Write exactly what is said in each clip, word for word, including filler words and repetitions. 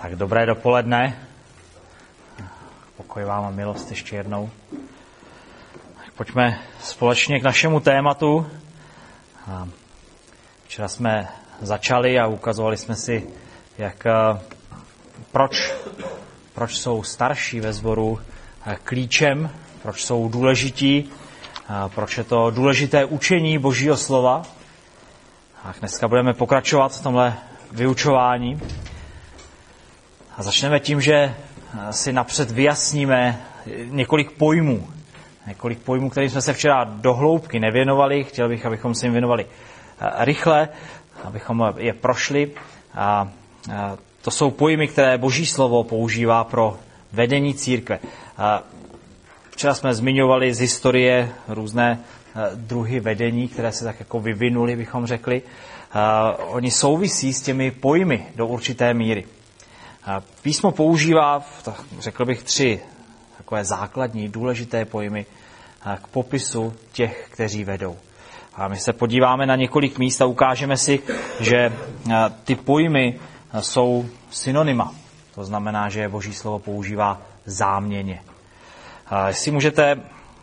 Tak dobré dopoledne. Pokoj vám a milost ještě jednou. Tak pojďme společně k našemu tématu. Včera jsme začali a ukazovali jsme si, jak, proč, proč jsou starší ve sboru klíčem, proč jsou důležití, proč je to důležité učení Božího slova. A dneska budeme pokračovat v tomhle vyučování. A začneme tím, že si napřed vyjasníme několik pojmů. Několik pojmů, kterým jsme se včera do hloubky nevěnovali. Chtěl bych, abychom se jim věnovali rychle, abychom je prošli. A to jsou pojmy, které Boží slovo používá pro vedení církve. A včera jsme zmiňovali z historie různé druhy vedení, které se tak jako vyvinuly, bychom řekli. Oni souvisí s těmi pojmy do určité míry. Písmo používá, řekl bych, tři takové základní, důležité pojmy k popisu těch, kteří vedou. A my se podíváme na několik míst a ukážeme si, že ty pojmy jsou synonyma. To znamená, že Boží slovo používá záměnně. Jestli můžete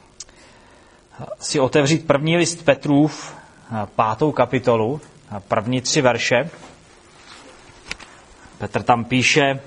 si otevřít první list Petrův, pátou kapitolu, první tři verše. Petr tam píše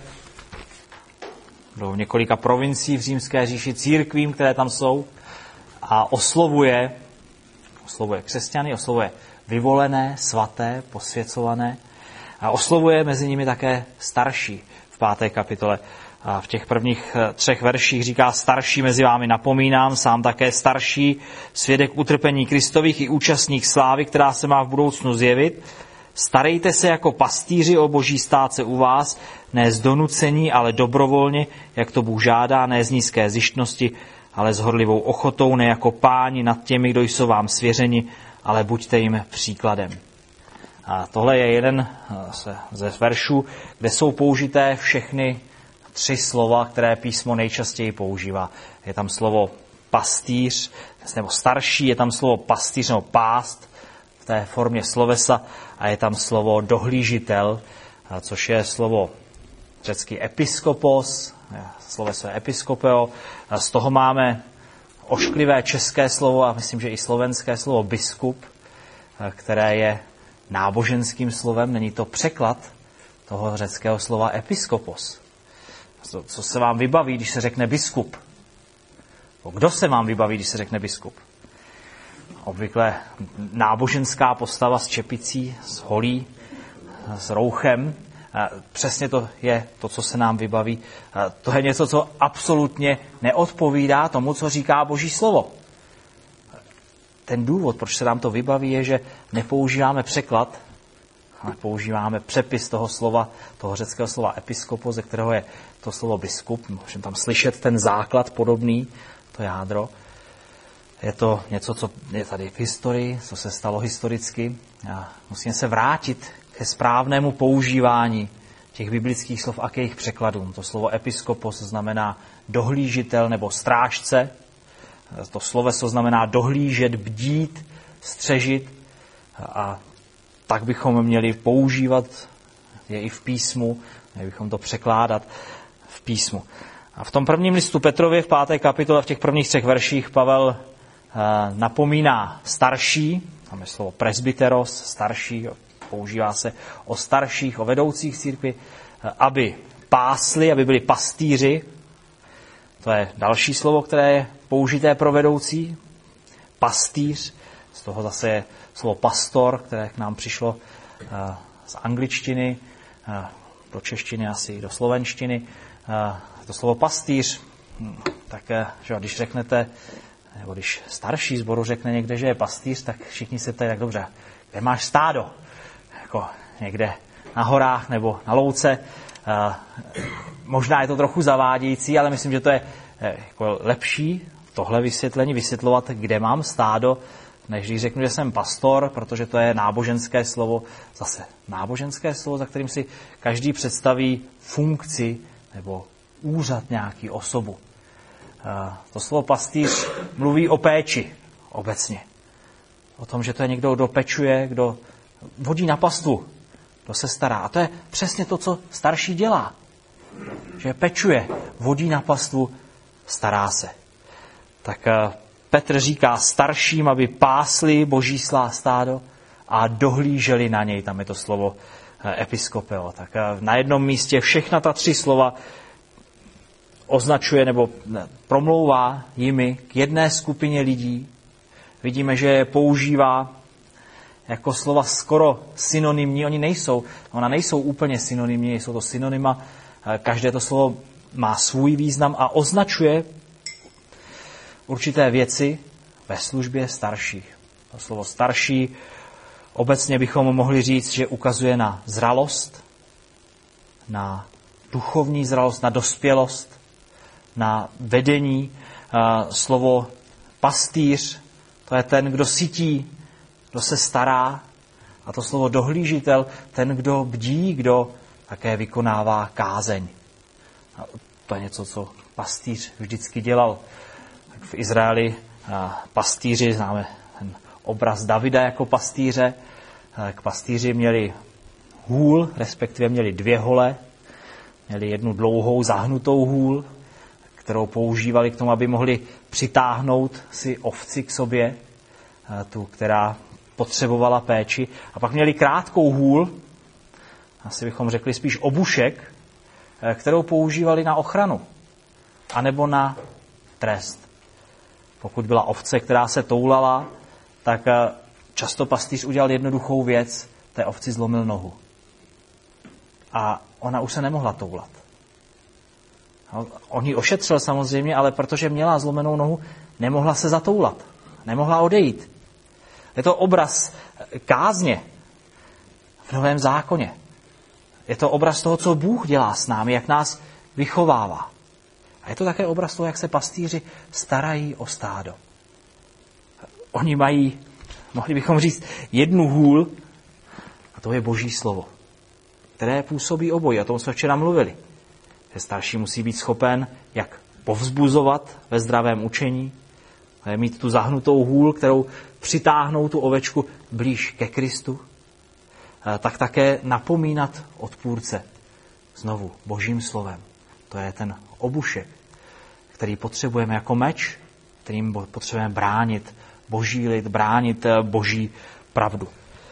do několika provincií v římské říši, církvím, které tam jsou, a oslovuje, oslovuje křesťany, oslovuje vyvolené, svaté, posvěcované, a oslovuje mezi nimi také starší v páté kapitole. A v těch prvních třech verších říká: starší mezi vámi napomínám, sám také starší, svědek utrpení Kristových i účastník slávy, která se má v budoucnu zjevit. Starejte se jako pastýři o Boží státce u vás, ne z donucení, ale dobrovolně, jak to Bůh žádá, ne z nízké zištnosti, ale s horlivou ochotou, ne jako páni nad těmi, kdo jsou vám svěřeni, ale buďte jim příkladem. A tohle je jeden ze veršů, kde jsou použité všechny tři slova, které písmo nejčastěji používá. Je tam slovo pastýř, nebo starší, je tam slovo pastýř nebo pást v té formě slovesa, a je tam slovo dohlížitel, což je slovo řecky episkopos, sloveso je episkopeo. Z toho máme ošklivé české slovo a myslím, že i slovenské slovo biskup, které je náboženským slovem. Není to překlad toho řeckého slova episkopos. Co se vám vybaví, když se řekne biskup? Kdo se vám vybaví, když se řekne biskup? Obvykle náboženská postava s čepicí, s holí, s rouchem. Přesně to je to, co se nám vybaví. To je něco, co absolutně neodpovídá tomu, co říká Boží slovo. Ten důvod, proč se nám to vybaví, je, že nepoužíváme překlad, ale používáme přepis toho slova, toho řeckého slova episkopos, ze kterého je to slovo biskup. Můžeme tam slyšet ten základ podobný, to jádro. Je to něco, co je tady v historii, co se stalo historicky. A musíme se vrátit ke správnému používání těch biblických slov a k jejich překladům. To slovo episkopos znamená dohlížitel nebo strážce. To sloveso znamená dohlížet, bdít, střežit. A tak bychom měli používat je i v písmu, měli bychom to překládat v písmu. A v tom prvním listu Petrově v páté kapitole v těch prvních třech verších Pavel napomíná starší, tam je slovo presbyteros, starší, používá se o starších, o vedoucích církvi, aby pásli, aby byli pastýři. To je další slovo, které je použité pro vedoucí, pastýř. Z toho zase je slovo pastor, které k nám přišlo z angličtiny, do češtiny asi do slovenštiny. To slovo pastýř, tak že když řeknete, nebo když starší sboru řekne někde, že je pastýř, tak všichni se ptají, tak dobře, kde máš stádo? Jako někde na horách nebo na louce. Možná je to trochu zavádějící, ale myslím, že to je jako lepší tohle vysvětlení, vysvětlovat, kde mám stádo, než když řeknu, že jsem pastor, protože to je náboženské slovo, zase náboženské slovo, za kterým si každý představí funkci nebo úřad nějaký, osobu. To slovo pastýř mluví o péči obecně. O tom, že to je někdo, kdo pečuje, kdo vodí na pastvu, kdo se stará. A to je přesně to, co starší dělá. že pečuje, vodí na pastvu, stará se. Tak Petr říká starším, aby pásli boží stádo a dohlíželi na něj, tam je to slovo episkopeo. Tak na jednom místě všechna ta tři slova označuje nebo promlouvá jimi k jedné skupině lidí. Vidíme, že je používá jako slova skoro synonymní. Oni nejsou, ona nejsou úplně synonymní, jsou to synonyma. Každé to slovo má svůj význam a označuje určité věci ve službě starších. To slovo starší obecně bychom mohli říct, že ukazuje na zralost, na duchovní zralost, na dospělost, na vedení. Slovo pastýř, to je ten, kdo sytí, kdo se stará. A to slovo dohlížitel, ten, kdo bdí, kdo také vykonává kázeň. A to je něco, co pastýř vždycky dělal. Tak v Izraeli pastýři, známe ten obraz Davida jako pastýře, k pastýři měli hůl, respektive měli dvě hole, měli jednu dlouhou zahnutou hůl, kterou používali k tomu, aby mohli přitáhnout si ovci k sobě, tu, která potřebovala péči. A pak měli krátkou hůl, asi bychom řekli spíš obušek, kterou používali na ochranu, anebo na trest. Pokud byla ovce, která se toulala, tak často pastýř udělal jednoduchou věc, té ovci zlomil nohu. A ona už se nemohla toulat. On ji ošetřil samozřejmě, ale protože měla zlomenou nohu, nemohla se zatoulat. Nemohla odejít. Je to obraz kázně v Novém zákoně. Je to obraz toho, co Bůh dělá s námi, jak nás vychovává. A je to také obraz toho, jak se pastýři starají o stádo. Oni mají, mohli bychom říct, jednu hůl, a to je Boží slovo, které působí obojí. O tom jsme včera mluvili. Že starší musí být schopen, jak povzbuzovat ve zdravém učení, mít tu zahnutou hůl, kterou přitáhnou tu ovečku blíž ke Kristu, tak také napomínat odpůrce znovu Božím slovem. To je ten obušek, který potřebujeme jako meč, kterým potřebujeme bránit Boží lid, bránit Boží pravdu.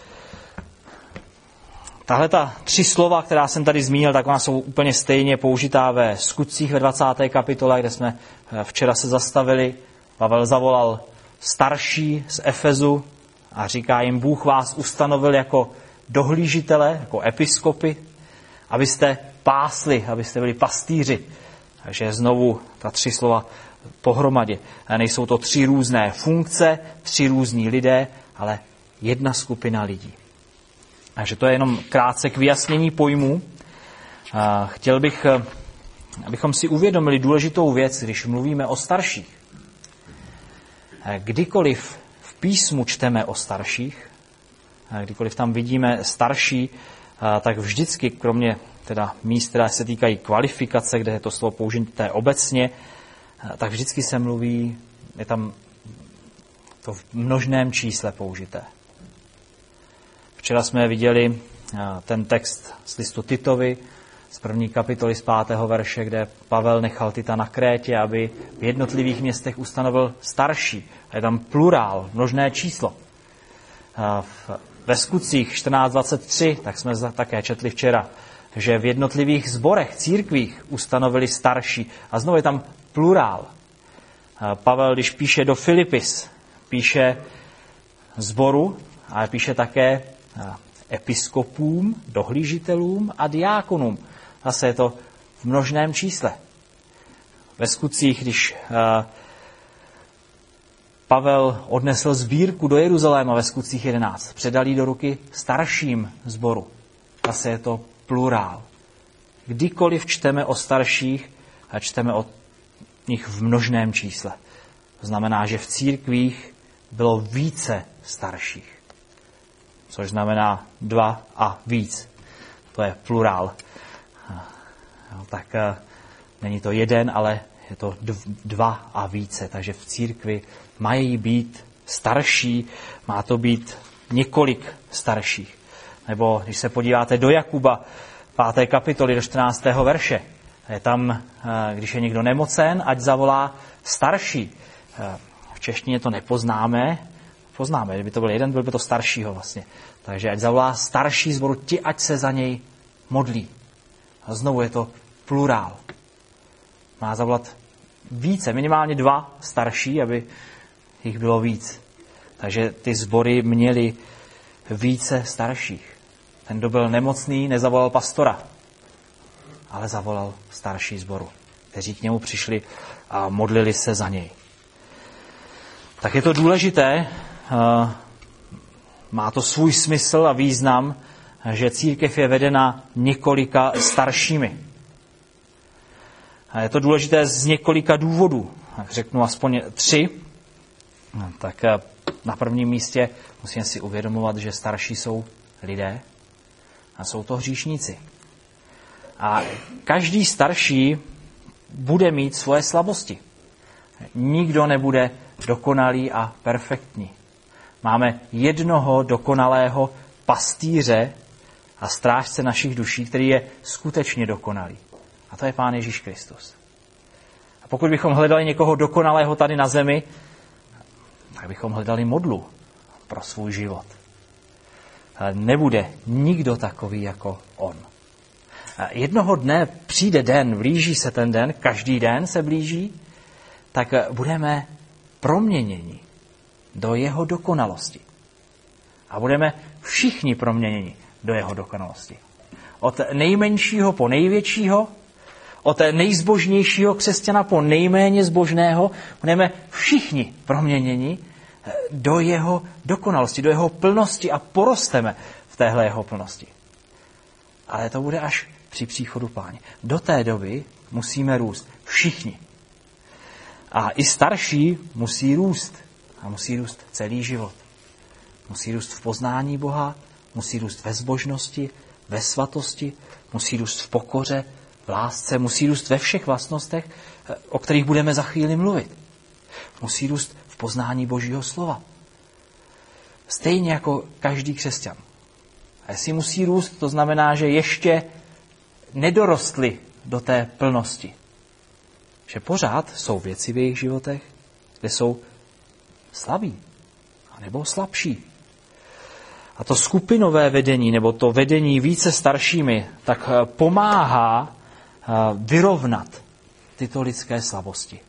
Tahle ta tři slova, která jsem tady zmínil, tak ona jsou úplně stejně použitá ve Skutcích ve dvacáté kapitole, kde jsme včera se zastavili. Pavel zavolal starší z Efezu a říká jim, Bůh vás ustanovil jako dohlížitele, jako episkopy, abyste pásli, abyste byli pastýři. Takže znovu ta tři slova pohromadě. Nejsou to tři různé funkce, tři různí lidé, ale jedna skupina lidí. Takže to je jenom krátce k vyjasnění pojmů. Chtěl bych, abychom si uvědomili důležitou věc, když mluvíme o starších. Kdykoliv v písmu čteme o starších, kdykoliv tam vidíme starší, tak vždycky, kromě teda míst, která se týkají kvalifikace, kde je to slovo použité obecně, tak vždycky se mluví, je tam to v množném čísle použité. Včera jsme viděli ten text z listu Titovi, z první kapitoly z pátého verše, kde Pavel nechal Tita na Krétě, aby v jednotlivých městech ustanovil starší. A je tam plurál, množné číslo. Ve Skutcích čtrnáct dvacet tři, tak jsme také četli včera, že v jednotlivých sborech, církvích ustanovili starší. A znovu je tam plurál. Pavel, když píše do Filipis, píše sboru, ale píše také episkopům, dohlížitelům a diákonům. Zase je to v množném čísle. Ve Skutcích, když Pavel odnesl sbírku do Jeruzaléma ve Skutcích jedenáct, předal ji do ruky starším sboru. Zase je to plurál. Kdykoliv čteme o starších, a čteme o nich v množném čísle. To znamená, že v církvích bylo více starších. Což znamená dva a víc. To je plurál. Tak není to jeden, ale je to dva a více. Takže v církvi mají být starší, má to být několik starších. Nebo když se podíváte do Jakuba, páté kapitoly, do čtrnáctého verše, Je tam, když je někdo nemocen, ať zavolá starší. V češtině to nepoznáme. Poznáme, kdyby to byl jeden, byl by to staršího vlastně. Takže ať zavolá starší sboru, ti ať se za něj modlí. A znovu je to plurál. Má zavolat více, minimálně dva starší, aby jich bylo víc. Takže ty sbory měly více starších. Ten, kdo byl nemocný, nezavolal pastora, ale zavolal starší sboru, kteří k němu přišli a modlili se za něj. Tak je to důležité, má to svůj smysl a význam, že církev je vedena několika staršími. A je to důležité z několika důvodů. Tak řeknu aspoň tři. Tak na prvním místě musíme si uvědomovat, že starší jsou lidé a jsou to hříšníci. A každý starší bude mít svoje slabosti. Nikdo nebude dokonalý a perfektní. Máme jednoho dokonalého pastýře a strážce našich duší, který je skutečně dokonalý. A to je Pán Ježíš Kristus. A pokud bychom hledali někoho dokonalého tady na zemi, tak bychom hledali modlu pro svůj život. Ale nebude nikdo takový jako on. A jednoho dne přijde den, blíží se ten den, každý den se blíží, tak budeme proměněni do jeho dokonalosti. A budeme všichni proměněni do jeho dokonalosti. Od nejmenšího po největšího, od nejzbožnějšího křesťana po nejméně zbožného, budeme všichni proměněni do jeho dokonalosti, do jeho plnosti a porosteme v téhle jeho plnosti. Ale to bude až při příchodu Páně. Do té doby musíme růst všichni. A i starší musí růst. A musí růst celý život. Musí růst v poznání Boha, musí růst ve zbožnosti, ve svatosti, musí růst v pokoře, v lásce, musí růst ve všech vlastnostech, o kterých budeme za chvíli mluvit. Musí růst v poznání Božího slova. Stejně jako každý křesťan. A jestli musí růst, to znamená, že ještě nedorostli do té plnosti. Že pořád jsou věci v jejich životech, kde jsou slabí, nebo slabší. A to skupinové vedení, nebo to vedení více staršími, tak pomáhá vyrovnat tyto lidské slabosti.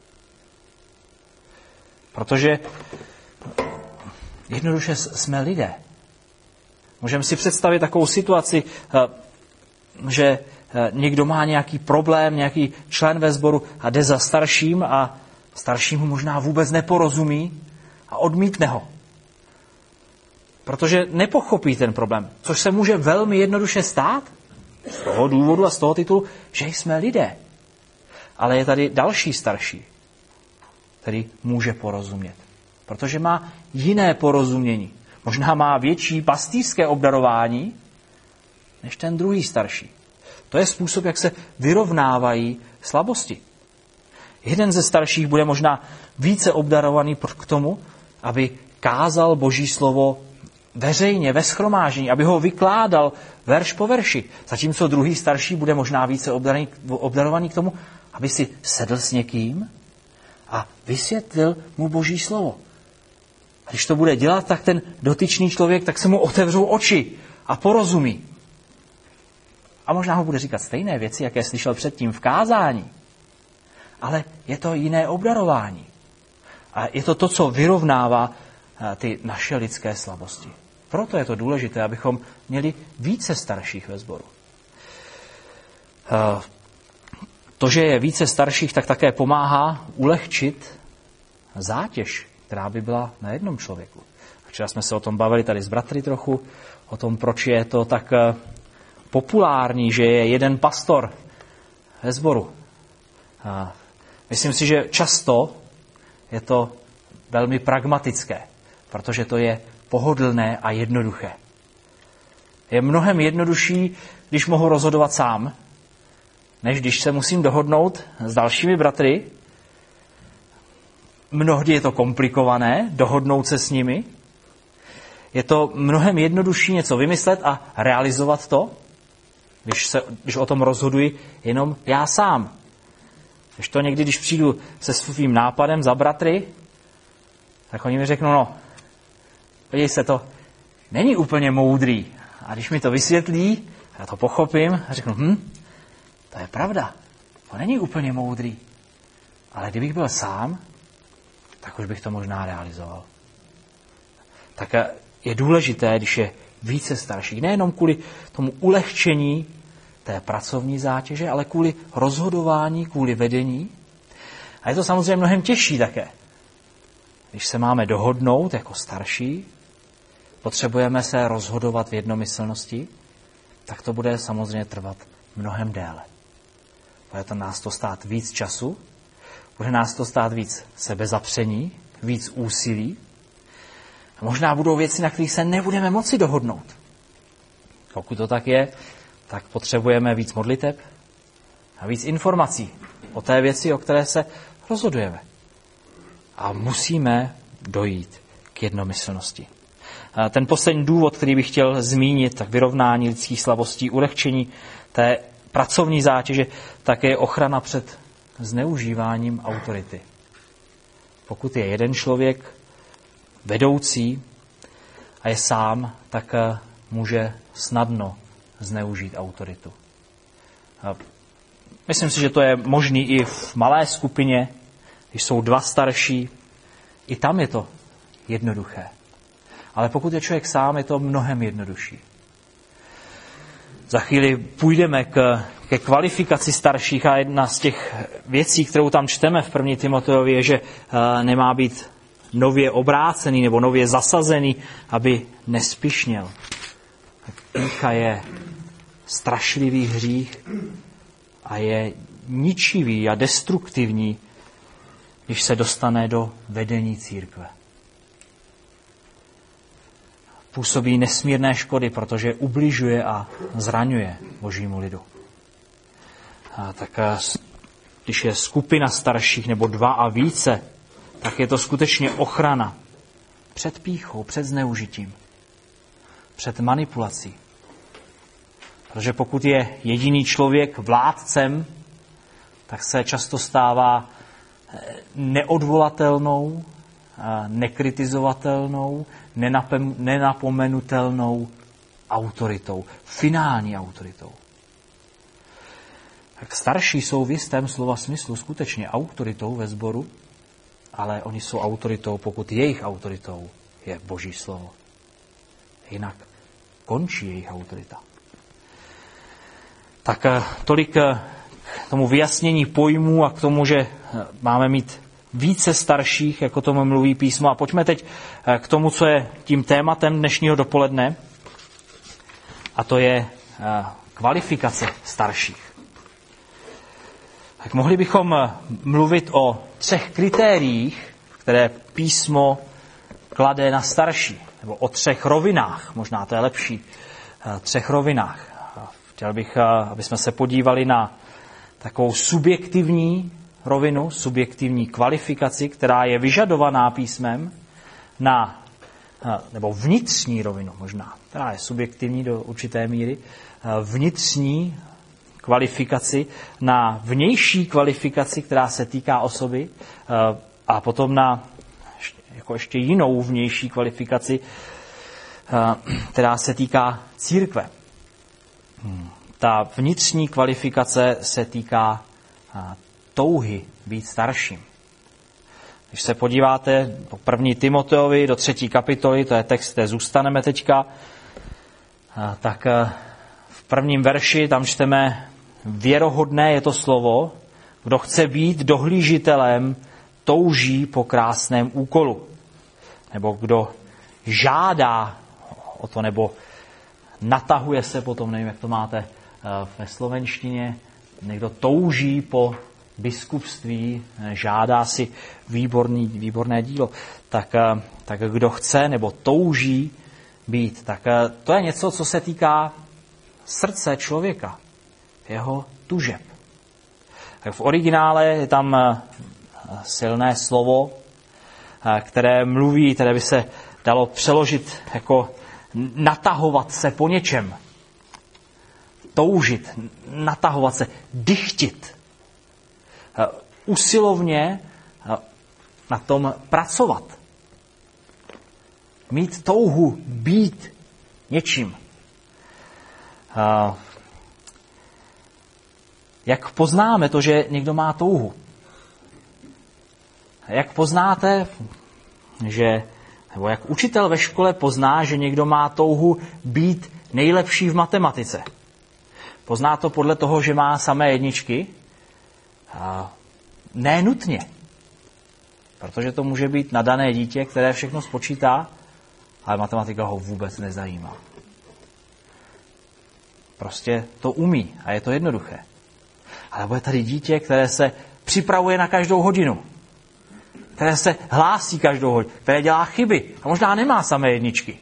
Protože jednoduše jsme lidé. Můžeme si představit takovou situaci, že někdo má nějaký problém, nějaký člen ve sboru a jde za starším a starším mu možná vůbec neporozumí a odmítne ho. Protože nepochopí ten problém, což se může velmi jednoduše stát z toho důvodu a z toho titulu, že jsme lidé. Ale je tady další starší, který může porozumět. Protože má jiné porozumění. Možná má větší pastýřské obdarování než ten druhý starší. To je způsob, jak se vyrovnávají slabosti. Jeden ze starších bude možná více obdarovaný k tomu, aby kázal Boží slovo veřejně, ve shromáždění, aby ho vykládal verš po verši. Zatímco druhý starší bude možná více obdarovaný k tomu, aby si sedl s někým a vysvětlil mu Boží slovo. A když to bude dělat, tak ten dotyčný člověk, tak se mu otevřou oči a porozumí. A možná ho bude říkat stejné věci, jaké slyšel předtím v kázání. Ale je to jiné obdarování. A je to to, co vyrovnává ty naše lidské slabosti. Proto je to důležité, abychom měli více starších ve sboru. To, že je více starších, tak také pomáhá ulehčit zátěž, která by byla na jednom člověku. Včera jsme se o tom bavili tady s bratry trochu, o tom, proč je to tak populární, že je jeden pastor ve sboru. Myslím si, že často je to velmi pragmatické, protože to je pohodlné a jednoduché. Je mnohem jednodušší, když mohu rozhodovat sám, než když se musím dohodnout s dalšími bratry. Mnohdy je to komplikované, dohodnout se s nimi. Je to mnohem jednodušší něco vymyslet a realizovat to, když, se, když o tom rozhoduji jenom já sám. Když to někdy, když přijdu se svým nápadem za bratry, tak oni mi řeknou, no, podívej se, to není úplně moudrý. A když mi to vysvětlí, já to pochopím a řeknu, hm, to je pravda, to není úplně moudrý. Ale kdybych byl sám, tak už bych to možná realizoval. Tak je důležité, když je více starších, nejenom kvůli tomu ulehčení té pracovní zátěže, ale kvůli rozhodování, kvůli vedení. A je to samozřejmě mnohem těžší také. Když se máme dohodnout jako starší, potřebujeme se rozhodovat v jednomyslnosti, tak to bude samozřejmě trvat mnohem déle. Bude to nás to stát víc času, bude nás to stát víc sebezapření, víc úsilí. A možná budou věci, na kterých se nebudeme moci dohodnout. Pokud to tak je, tak potřebujeme víc modliteb a víc informací o té věci, o které se rozhodujeme. A musíme dojít k jednomyslnosti. A ten poslední důvod, který bych chtěl zmínit, tak vyrovnání lidských slabostí, ulehčení té pracovní zátěže, také je ochrana před zneužíváním autority. Pokud je jeden člověk vedoucí a je sám, tak může snadno zneužít autoritu. Myslím si, že to je možný i v malé skupině, když jsou dva starší, i tam je to jednoduché. Ale pokud je člověk sám, je to mnohem jednodušší. Za chvíli půjdeme k, ke kvalifikaci starších a jedna z těch věcí, kterou tam čteme v první Timoteovi, je, že uh, nemá být nově obrácený nebo nově zasazený, aby nespišněl. Pýcha je strašlivý hřích a je ničivý a destruktivní, když se dostane do vedení církve. Působí nesmírné škody, protože ubližuje a zraňuje božímu lidu. A tak když je skupina starších nebo dva a více, tak je to skutečně ochrana před pýchou, před zneužitím, před manipulací. Protože pokud je jediný člověk vládcem, tak se často stává neodvolatelnou, nekritizovatelnou, nenapomenutelnou autoritou, finální autoritou. Tak starší jsou v jistém slova smyslu skutečně autoritou ve sboru, ale oni jsou autoritou, pokud jejich autoritou je Boží slovo. Jinak končí jejich autorita. Tak tolik k tomu vyjasnění pojmů a k tomu, že máme mít více starších, jako tomu mluví písmo. A pojďme teď k tomu, co je tím tématem dnešního dopoledne. A to je kvalifikace starších. Tak mohli bychom mluvit o třech kritériích, které písmo klade na starší. Nebo o třech rovinách, možná to je lepší. Třech rovinách. Chtěl bych, aby jsme se podívali na takovou subjektivní rovinu, subjektivní kvalifikaci, která je vyžadovaná písmem, na, nebo vnitřní rovinu možná, která je subjektivní do určité míry, vnitřní kvalifikaci, na vnější kvalifikaci, která se týká osoby, a potom na jako ještě jinou vnější kvalifikaci, která se týká církve. Ta vnitřní kvalifikace se týká touhy být starším. Když se podíváte do první Timoteovi, do třetí kapitoly, to je text, kde zůstaneme teďka, tak v prvním verši tam čteme: věrohodné je to slovo, kdo chce být dohlížitelem, touží po krásném úkolu. Nebo kdo žádá o to, nebo natahuje se potom, nevím, jak to máte ve slovenštině, někdo touží po biskupství, žádá si výborný, výborné dílo, tak, tak kdo chce nebo touží být, tak to je něco, co se týká srdce člověka, jeho tužeb. Tak v originále je tam silné slovo, které mluví, které by se dalo přeložit jako natahovat se po něčem. toužit, natahovat se, dychtit. Usilovně na tom pracovat. Mít touhu být něčím. Jak poznáme to, že někdo má touhu? Jak poznáte, že, nebo jak učitel ve škole pozná, že někdo má touhu být nejlepší v matematice? Pozná to podle toho, že má samé jedničky? Ne nutně. Protože to může být nadané dítě, které všechno spočítá, ale matematika ho vůbec nezajímá. Prostě to umí a je to jednoduché. Ale bude tady dítě, které se připravuje na každou hodinu, které se hlásí každou hodinu, které dělá chyby a možná nemá samé jedničky.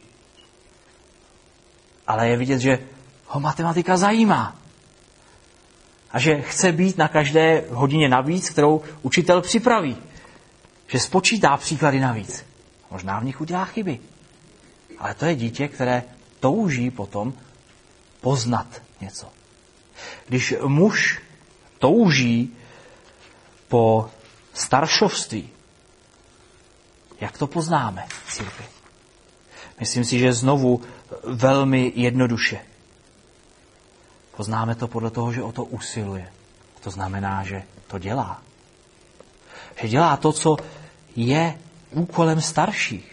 Ale je vidět, že ho matematika zajímá. A že chce být na každé hodině navíc, kterou učitel připraví. Že spočítá příklady navíc. Možná v nich udělá chyby. Ale to je dítě, které touží potom poznat něco. Když muž touží po staršovství, jak to poznáme v církvi? Myslím si, že znovu velmi jednoduše. Poznáme to podle toho, že o to usiluje. To znamená, že to dělá. Že dělá to, co je úkolem starších.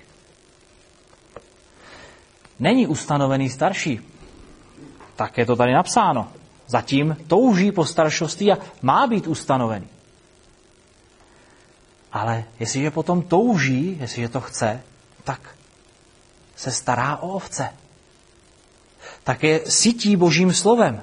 Není ustanovený starší. Tak je to tady napsáno. Zatím touží po staršovství a má být ustanovený. Ale jestliže potom touží, jestliže to chce, tak se stará o ovce. Tak je sytí Božím slovem.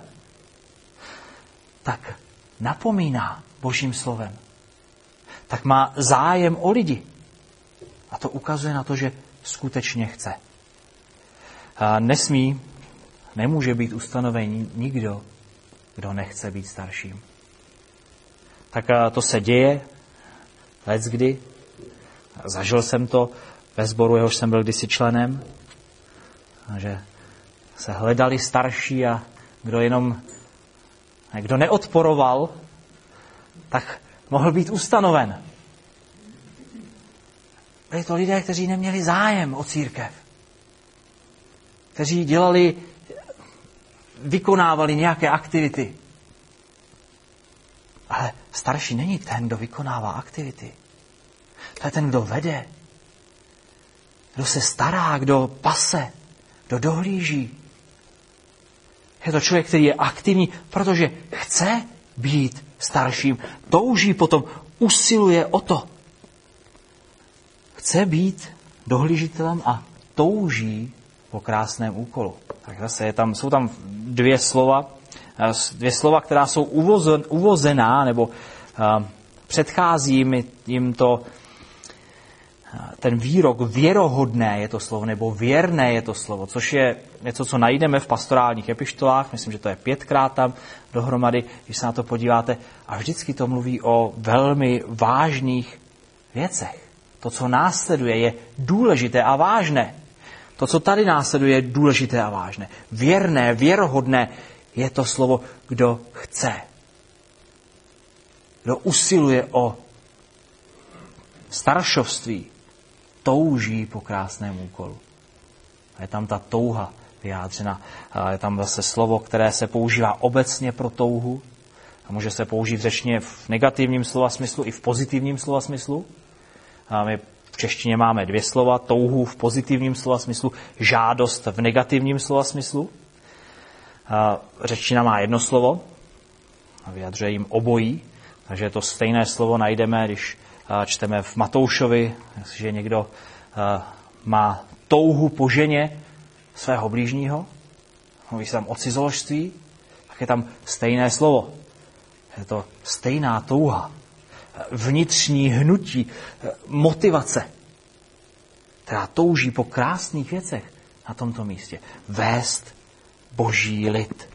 Tak napomíná Božím slovem. Tak má zájem o lidi. A to ukazuje na to, že skutečně chce. A nesmí, nemůže být ustanovený nikdo, kdo nechce být starším. Tak to se děje leckdy. Zažil jsem to ve sboru, jehož jsem byl kdysi členem, že se hledali starší a kdo jenom, kdo neodporoval, tak mohl být ustanoven. Byli to lidé, kteří neměli zájem o církev. Kteří dělali, vykonávali nějaké aktivity. Ale starší není ten, kdo vykonává aktivity. To je ten, kdo vede. Kdo se stará, kdo pase, kdo dohlíží. Je to člověk, který je aktivní, protože chce být starším. Touží potom, usiluje o to. Chce být dohlížitelem a touží po krásném úkolu. Tak zase je tam, jsou tam dvě slova, dvě slova, která jsou uvozen, uvozená, nebo uh, předchází jim, jim to, uh, ten výrok věrohodné je to slovo, nebo věrné je to slovo, což je něco, co najdeme v pastorálních epištolách, myslím, že to je pětkrát tam dohromady, když se na to podíváte, a vždycky to mluví o velmi vážných věcech. To, co následuje, je důležité a vážné. To, co tady následuje, je důležité a vážné. Věrné, věrohodné je to slovo, kdo chce. Kdo usiluje o staršovství, touží po krásném úkolu. A je tam ta touha vyjádřena. A je tam zase slovo, které se používá obecně pro touhu. A může se použít řečně v negativním slova smyslu i v pozitivním slova smyslu. A my v češtině máme dvě slova, touhu v pozitivním slova smyslu, žádost v negativním slova smyslu. A řečtina má jedno slovo a vyjadřuje jim obojí, takže to stejné slovo najdeme, když čteme v Matoušovi, jestliže někdo má touhu po ženě svého blížního, mluví se tam o cizoložství, tak je tam stejné slovo. Je to stejná touha. Vnitřní hnutí, motivace, která touží po krásných věcech na tomto místě. Vést Boží lid.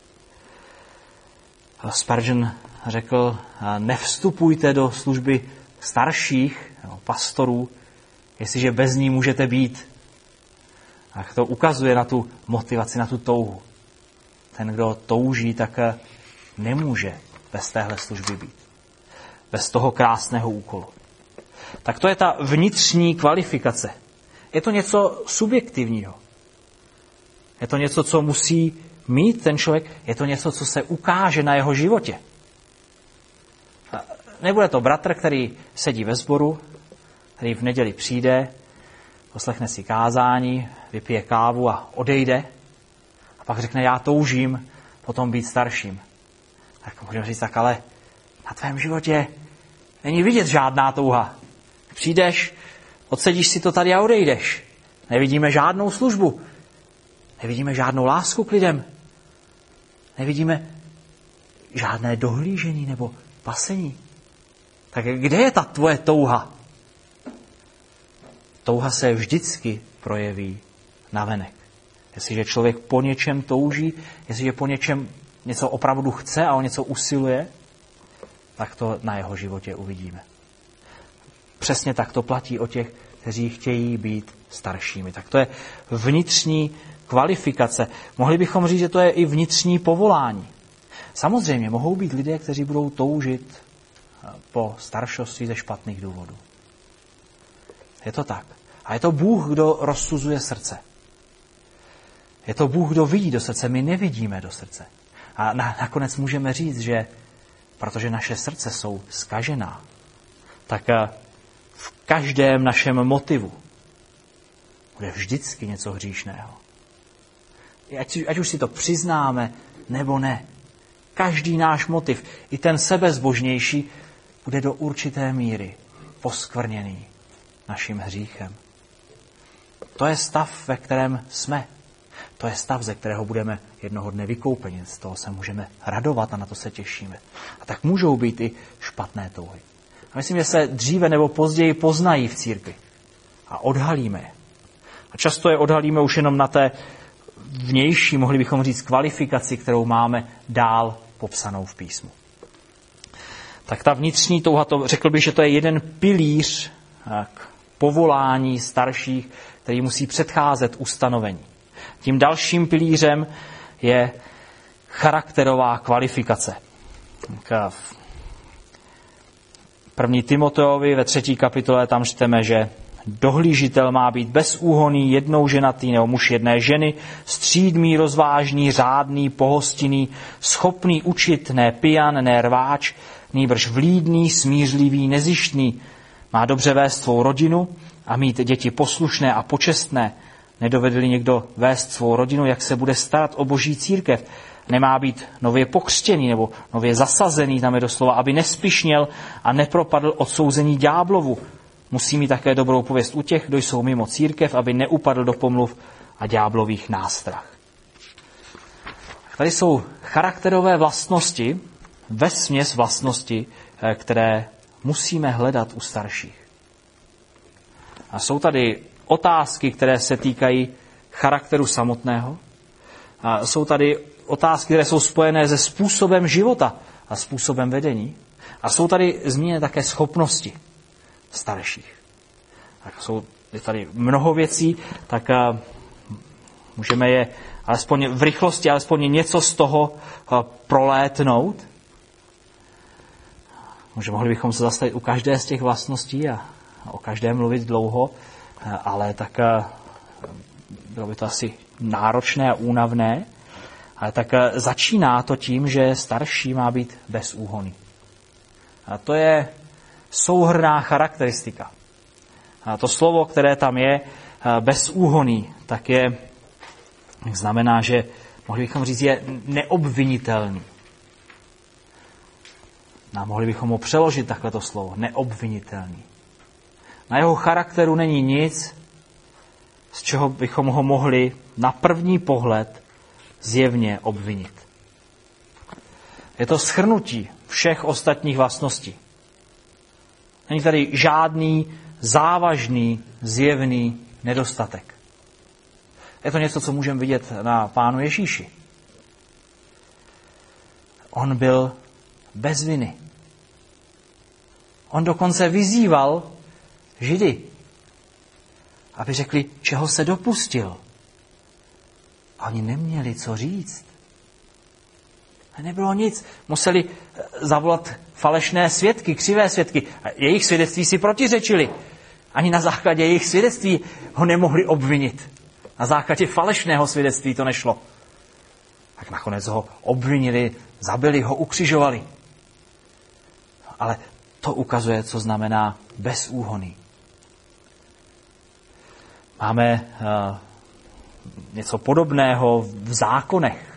Spurgeon řekl, nevstupujte do služby starších, pastorů, jestliže bez ní můžete být. A to ukazuje na tu motivaci, na tu touhu. ten, kdo touží, tak nemůže bez téhle služby být. Bez toho krásného úkolu. Tak to je ta vnitřní kvalifikace. Je to něco subjektivního. Je to něco, co musí mít ten člověk. Je to něco, co se ukáže na jeho životě. Nebude to bratr, který sedí ve sboru, který v neděli přijde, poslechne si kázání, vypije kávu a odejde. A pak řekne, já toužím potom být starším. Tak můžeme říct, tak ale na tvém životě není vidět žádná touha. Přijdeš, odsedíš si to tady a odejdeš. Nevidíme žádnou službu. Nevidíme žádnou lásku k lidem. Nevidíme žádné dohlížení nebo pasení. Tak kde je ta tvoje touha? Touha se vždycky projeví navenek. Jestliže člověk po něčem touží, jestliže po něčem něco opravdu chce a o něco usiluje, tak to na jeho životě uvidíme. Přesně tak to platí o těch, kteří chtějí být staršími. Tak to je vnitřní kvalifikace. Mohli bychom říct, že to je i vnitřní povolání. Samozřejmě mohou být lidé, kteří budou toužit po staršoství ze špatných důvodů. Je to tak. A je to Bůh, kdo rozsuzuje srdce. Je to Bůh, kdo vidí do srdce. My nevidíme do srdce. A na, nakonec můžeme říct, že protože naše srdce jsou zkažená, tak v každém našem motivu bude vždycky něco hříšného. Ať, ať už si to přiznáme, nebo ne. Každý náš motiv, i ten sebezbožnější, bude do určité míry poskvrněný naším hříchem. To je stav, ve kterém jsme. To je stav, ze kterého budeme jednoho dne vykoupeni. Z toho se můžeme radovat a na to se těšíme. A tak můžou být i špatné touhy. A myslím, že se dříve nebo později poznají v církvi. A odhalíme je. A často je odhalíme už jenom na té vnější, mohli bychom říct, kvalifikaci, kterou máme dál popsanou v písmu. Tak ta vnitřní touha, to řekl bych, že to je jeden pilíř k povolání starších, který musí předcházet ustanovení. Tím dalším pilířem je charakterová kvalifikace. V první Timoteovi ve třetí kapitole tam čteme, že dohlížitel má být bezúhonný, jednou ženatý nebo muž jedné ženy, střídmý, rozvážný, řádný, pohostinný, schopný učit, ne pijan, ne rváč, nýbrž vlídný, smířlivý, nezištný. Má dobře vést svou rodinu a mít děti poslušné a počestné. Nedovedl někdo vést svou rodinu, jak se bude starat o boží církev. Nemá být nově pokřtěný nebo nově zasazený, tam je doslova, aby nespišněl a nepropadl odsouzení ďáblovu. Musí mít také dobrou pověst u těch, kdo jsou mimo církev, aby neupadl do pomluv a ďáblových nástrah. Tady jsou charakterové vlastnosti, vesměs vlastnosti, které musíme hledat u starších. A jsou tady otázky, které se týkají charakteru samotného. A jsou tady otázky, které jsou spojené se způsobem života a způsobem vedení. A jsou tady zmíněny také schopnosti starších. Tak jsou tady mnoho věcí, tak uh, můžeme je alespoň v rychlosti, alespoň něco z toho uh, prolétnout. Může, mohli bychom se zastavit u každé z těch vlastností a o každé mluvit dlouho, uh, ale tak uh, bylo by to asi náročné a únavné. Ale tak uh, začíná to tím, že starší má být bezúhonný. A to je souhrnná charakteristika. A to slovo, které tam je, bezúhonný, tak je, znamená, že, mohli bychom říct, je neobvinitelný. A mohli bychom ho přeložit takhle to slovo, neobvinitelný. Na jeho charakteru není nic, z čeho bychom ho mohli na první pohled zjevně obvinit. Je to shrnutí všech ostatních vlastností. Není tady žádný závažný, zjevný nedostatek. Je to něco, co můžeme vidět na Pánu Ježíši. On byl bez viny. On dokonce vyzýval Židy, aby řekli, čeho se dopustil. A oni neměli co říct. Nebylo nic. Museli zavolat falešné svědky, křivé svědky. Jejich svědectví si protiřečili. Ani na základě jejich svědectví ho nemohli obvinit. Na základě falešného svědectví to nešlo. Tak nakonec ho obvinili, zabili ho, ukřižovali. Ale to ukazuje, co znamená bezúhonný. Máme uh, něco podobného v zákonech.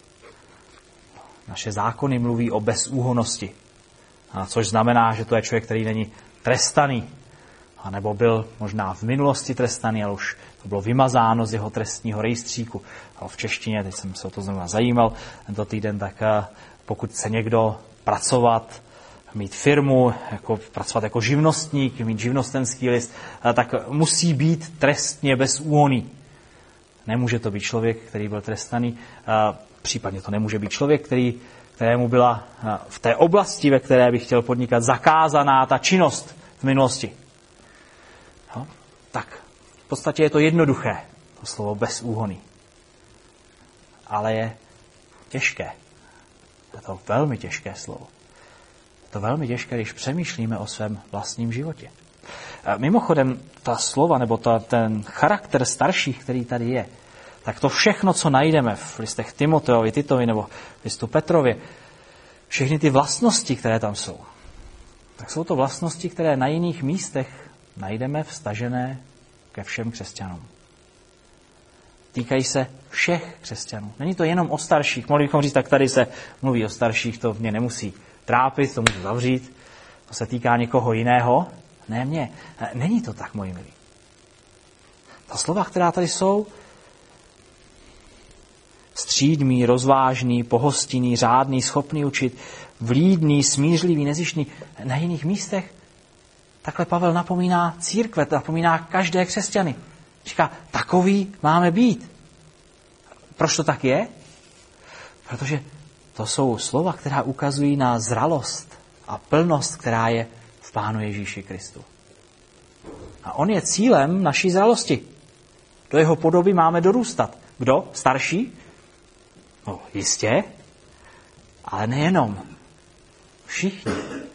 Naše zákony mluví o bezúhonnosti. A což znamená, že to je člověk, který není trestaný. A nebo byl možná v minulosti trestaný, ale už to bylo vymazáno z jeho trestního rejstříku. A v češtině, teď jsem se o to znovu zajímal tento týden, tak pokud chce někdo pracovat, mít firmu, jako, pracovat jako živnostník, mít živnostenský list, tak musí být trestně bezúhonný. Nemůže to být člověk, který byl trestaný, případně to nemůže být člověk, který, kterému byla v té oblasti, ve které by chtěl podnikat, zakázaná ta činnost v minulosti. No, tak v podstatě je to jednoduché, to slovo bezúhonný. Ale je těžké. Je to velmi těžké slovo. Je to velmi těžké, když přemýšlíme o svém vlastním životě. Mimochodem, ta slova, nebo ta, ten charakter starších, který tady je, tak to všechno, co najdeme v listech Timoteovi, Titovi nebo v listu Petrově, všechny ty vlastnosti, které tam jsou, tak jsou to vlastnosti, které na jiných místech najdeme vztažené ke všem křesťanům. Týkají se všech křesťanů. Není to jenom o starších. Mohli bychom říct, tak tady se mluví o starších, to mě nemusí trápit, to můžu zavřít. To se týká někoho jiného. Ne mě. Není to tak, moji milí. Ta slova, která tady jsou, střídmý, rozvážný, pohostinný, řádný, schopný učit, vlídný, smířlivý, nezištný, na jiných místech, takhle Pavel napomíná církve, napomíná každé křesťany. Říká, takový máme být. Proč to tak je? Protože to jsou slova, která ukazují na zralost a plnost, která je v Pánu Ježíši Kristu. A on je cílem naší zralosti. Do jeho podoby máme dorůstat. Kdo? Starší? No, jistě, ale nejenom. Všichni.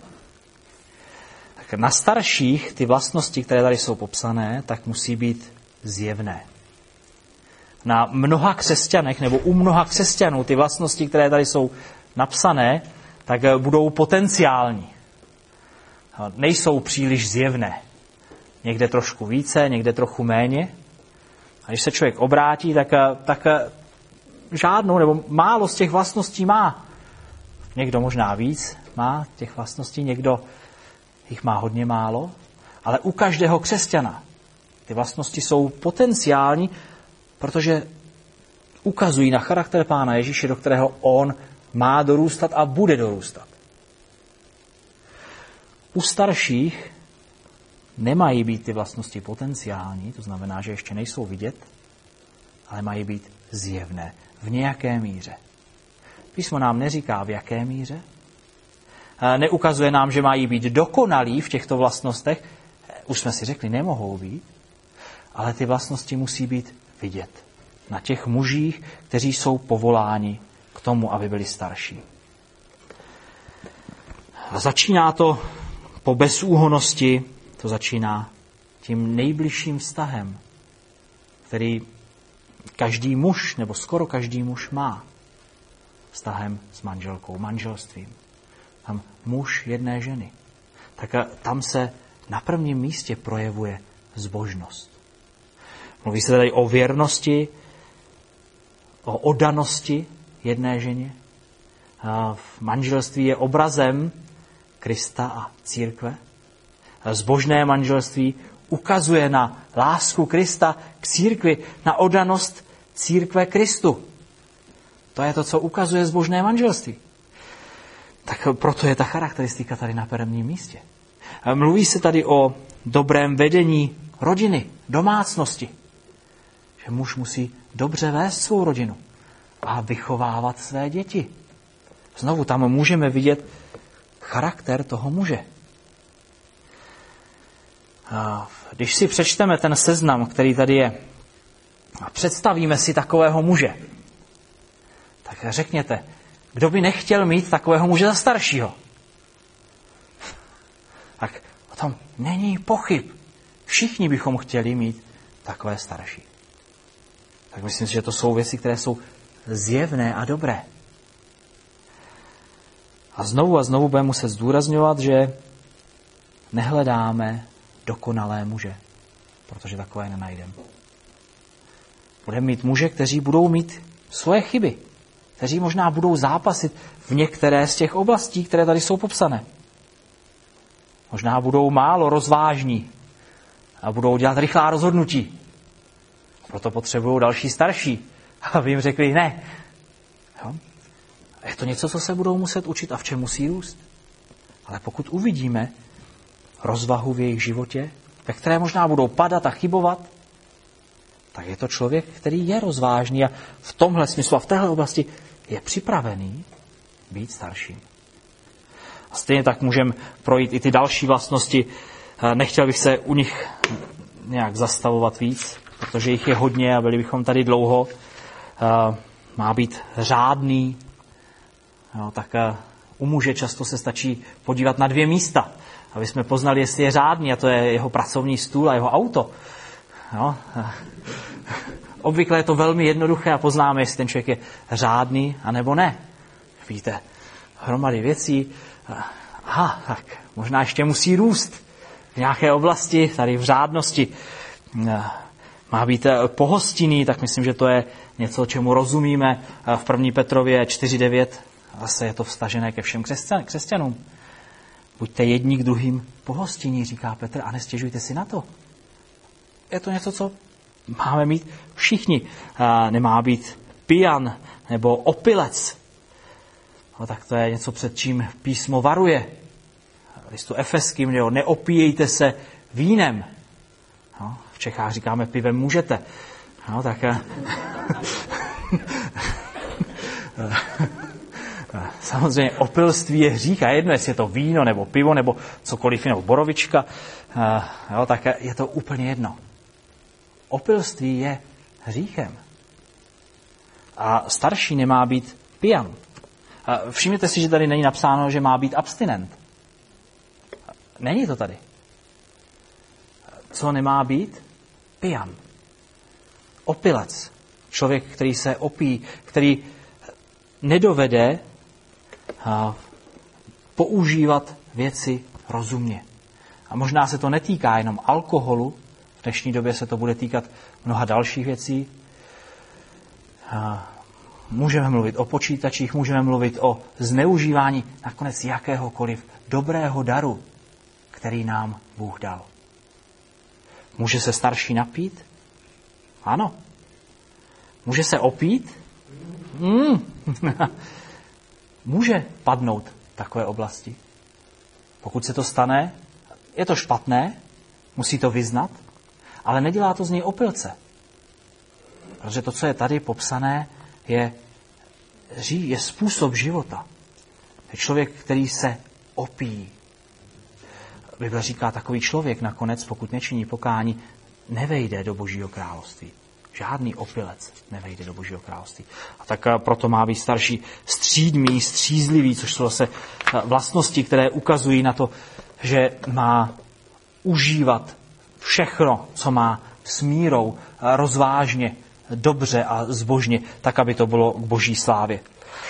Tak na starších ty vlastnosti, které tady jsou popsané, tak musí být zjevné. Na mnoha křesťanech, nebo u mnoha křesťanů, ty vlastnosti, které tady jsou napsané, tak budou potenciální. Nejsou příliš zjevné. Někde trošku více, někde trochu méně. A když se člověk obrátí, tak, tak žádnou nebo málo z těch vlastností má. Někdo možná víc má těch vlastností, někdo jich má hodně málo, ale u každého křesťana ty vlastnosti jsou potenciální, protože ukazují na charakter Pána Ježíše, do kterého on má dorůstat a bude dorůstat. U starších nemají být ty vlastnosti potenciální, to znamená, že ještě nejsou vidět, ale mají být zjevné v nějaké míře. Písmo nám neříká, v jaké míře. Neukazuje nám, že mají být dokonalí v těchto vlastnostech. Už jsme si řekli, nemohou být, ale ty vlastnosti musí být vidět na těch mužích, kteří jsou povoláni k tomu, aby byli starší. A začíná to po bezúhonnosti, to začíná tím nejbližším vztahem, který každý muž, nebo skoro každý muž má. Vztahem s manželkou, manželstvím. Tam muž jedné ženy. Tak tam se na prvním místě projevuje zbožnost. Mluví se tady o věrnosti, o oddanosti jedné ženě. V manželství je obrazem Krista a církve. Zbožné manželství ukazuje na lásku Krista k církvi, na oddanost církve Kristu. To je to, co ukazuje zbožné manželství. Tak proto je ta charakteristika tady na prvním místě. Mluví se tady o dobrém vedení rodiny, domácnosti. Že muž musí dobře vést svou rodinu a vychovávat své děti. Znovu tam můžeme vidět charakter toho muže. Když si přečteme ten seznam, který tady je, a představíme si takového muže, tak řekněte, Kdo by nechtěl mít takového muže za staršího? Tak o tom není pochyb. Všichni bychom chtěli mít takové starší. Tak myslím si, že to jsou věci, které jsou zjevné a dobré. A znovu a znovu budeme muset zdůrazňovat, že nehledáme dokonalé muže, protože takové nenajdeme. Budeme mít muže, kteří budou mít svoje chyby, kteří možná budou zápasit v některé z těch oblastí, které tady jsou popsané. Možná budou málo rozvážní a budou dělat rychlá rozhodnutí. Proto potřebují další starší, aby jim řekli ne. Jo? Je to něco, co se budou muset učit a v čem musí růst. Ale pokud uvidíme rozvahu v jejich životě, ve které možná budou padat a chybovat, tak je to člověk, který je rozvážný a v tomhle smyslu a v téhle oblasti je připravený být starším. A stejně tak můžeme projít i ty další vlastnosti. Nechtěl bych se u nich nějak zastavovat víc, protože jich je hodně a byli bychom tady dlouho. Má být řádný. No, tak u muže často se stačí podívat na dvě místa, aby jsme poznali, jestli je řádný, a to je jeho pracovní stůl a jeho auto. No. Obvykle je to velmi jednoduché a poznáme, jestli ten člověk je řádný, anebo ne. Víte, hromady věcí. Aha, tak možná ještě musí růst v nějaké oblasti, tady v řádnosti. Má být pohostinný, tak myslím, že to je něco, čemu rozumíme v první Petrově čtyři devět. Zase je to vztažené ke všem křesťanům. Buďte jedni k druhým pohostinní, říká Petr, a nestěžujte si na to. Je to něco, co máme mít všichni. Nemá být pijan nebo opilec. No, tak to je něco, před čím písmo varuje. Listu Efeským, jo, neopíjejte se vínem. No, v Čechách říkáme, pivem můžete. No, tak... Samozřejmě opilství je hřích a jedno, jestli je to víno, nebo pivo, nebo cokoliv, nebo borovička, jo, tak je to úplně jedno. Opilství je hříchem. A starší nemá být pijan. Všimněte si, že tady není napsáno, že má být abstinent. Není to tady. Co nemá být? Pijan. Opilec. Člověk, který se opíjí, který nedovede používat věci rozumně. A možná se to netýká jenom alkoholu, v dnešní době se to bude týkat mnoha dalších věcí. Můžeme mluvit o počítačích, můžeme mluvit o zneužívání nakonec jakéhokoliv dobrého daru, který nám Bůh dal. Může se starší napít? Ano. Může se opít? Mm. Může padnout v takové oblasti. Pokud se to stane, je to špatné, musí to vyznat, ale nedělá to z něj opilce. Protože to, co je tady popsané, je, je způsob života. Je člověk, který se opíjí. Bible říká, takový člověk nakonec, pokud nečiní pokání, nevejde do Božího království. Žádný opilec nevejde do Božího království. A tak proto má být starší střídmý, střízlivý, což jsou zase vlastnosti, které ukazují na to, že má užívat všechno, co má s mírou, rozvážně, dobře a zbožně, tak, aby to bylo k Boží slávě.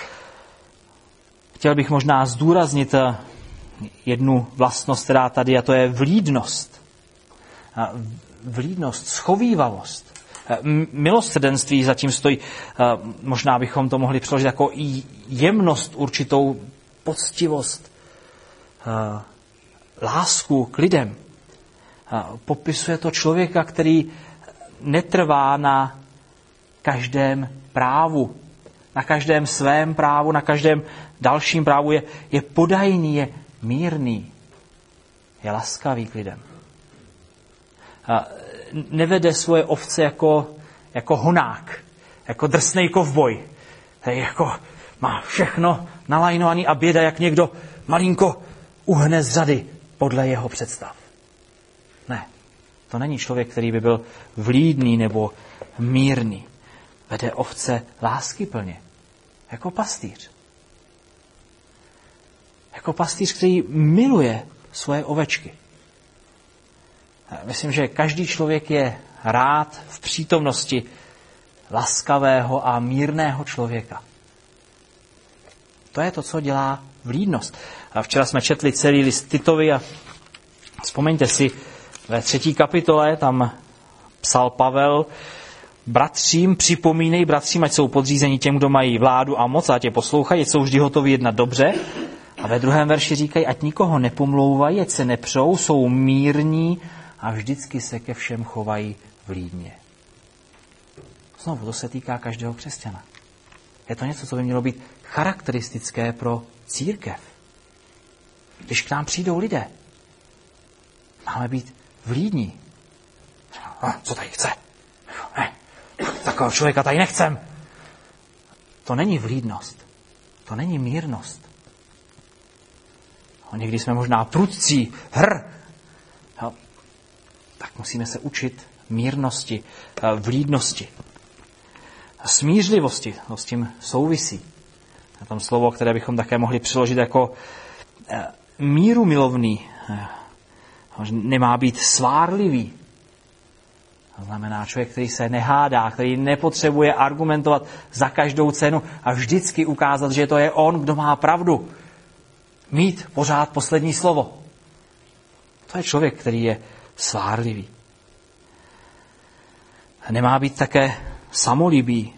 Chtěl bych možná zdůraznit jednu vlastnost, která tady, a to je vlídnost. Vlídnost, schovívavost. Milosrdenství zatím stojí, možná bychom to mohli přeložit jako i jemnost, určitou poctivost, lásku k lidem. Popisuje to člověka, který netrvá na každém právu, na každém svém právu, na každém dalším právu, je, je podajný, je mírný, je laskavý k lidem. Nevede svoje ovce jako, jako honák, jako drsnej kovboj. Jako má všechno nalajnovaný a běda, jak někdo malinko uhne z řady podle jeho představ. Ne, to není člověk, který by byl vlídný nebo mírný. Vede ovce láskyplně, jako pastýř. Jako pastýř, který miluje svoje ovečky. Myslím, že každý člověk je rád v přítomnosti laskavého a mírného člověka. To je to, co dělá vlídnost. A včera jsme četli celý list Titovi a vzpomeňte si, ve třetí kapitole tam psal Pavel: bratřím, připomínej bratřím, ať jsou podřízeni těm, kdo mají vládu a moc, ať je poslouchají, ať jsou vždy hotovi jednat dobře. A ve druhém verši říkají, ať nikoho nepomlouvají, ať se nepřou, jsou mírní a vždycky se ke všem chovají vlídně. Znovu, to se týká každého křesťana. Je to něco, co by mělo být charakteristické pro církev. Když k nám přijdou lidé, máme být vlídní. A co tady chce? Ne, takového člověka tady nechcem. To není vlídnost. To není mírnost. A někdy jsme možná prudcí, hr. No, tak musíme se učit mírnosti, vlídnosti. A smířlivosti, to s tím souvisí. A tam slovo, které bychom také mohli přeložit jako míru milovný, nemá být svárlivý. To znamená člověk, který se nehádá, který nepotřebuje argumentovat za každou cenu a vždycky ukázat, že to je on, kdo má pravdu. Mít pořád poslední slovo. To je člověk, který je svárlivý. Nemá být také samolibý.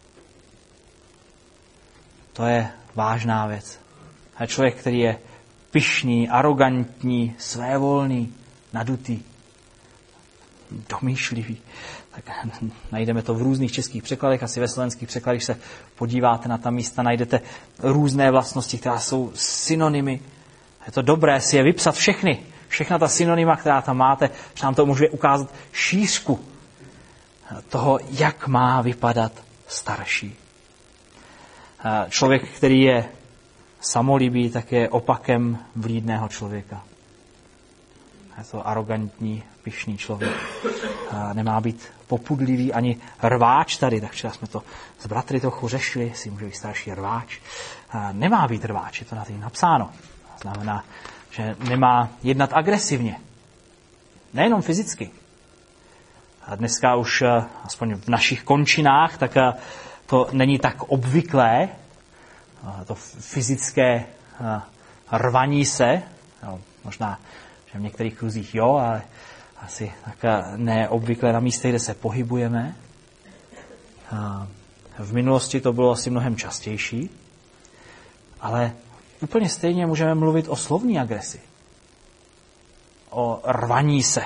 To je vážná věc. To je člověk, který je pyšný, arogantní, svévolný, nadutý, domýšlivý. Tak najdeme to v různých českých překladech, asi ve slovenských překladech se podíváte na ta místa, najdete různé vlastnosti, které jsou synonymy. Je to dobré si je vypsat všechny. Všechna ta synonyma, která tam máte, že nám to může ukázat šířku toho, jak má vypadat starší. Člověk, který je samolibý, tak je opakem vlídného člověka. Je to arogantní, pyšný člověk. Nemá být popudlivý ani rváč tady, tak včera jsme to s bratry trochu řešili, jestli může být starší rváč. Nemá být rváč, je to na tým napsáno. To znamená, že nemá jednat agresivně. Nejenom fyzicky. A dneska už, aspoň v našich končinách, tak to není tak obvyklé, to fyzické rvaní se, no, možná, že v některých kruzích jo, ale asi tak neobvykle na místech, kde se pohybujeme. V minulosti to bylo asi mnohem častější, ale úplně stejně můžeme mluvit o slovní agresi, o rvaní se,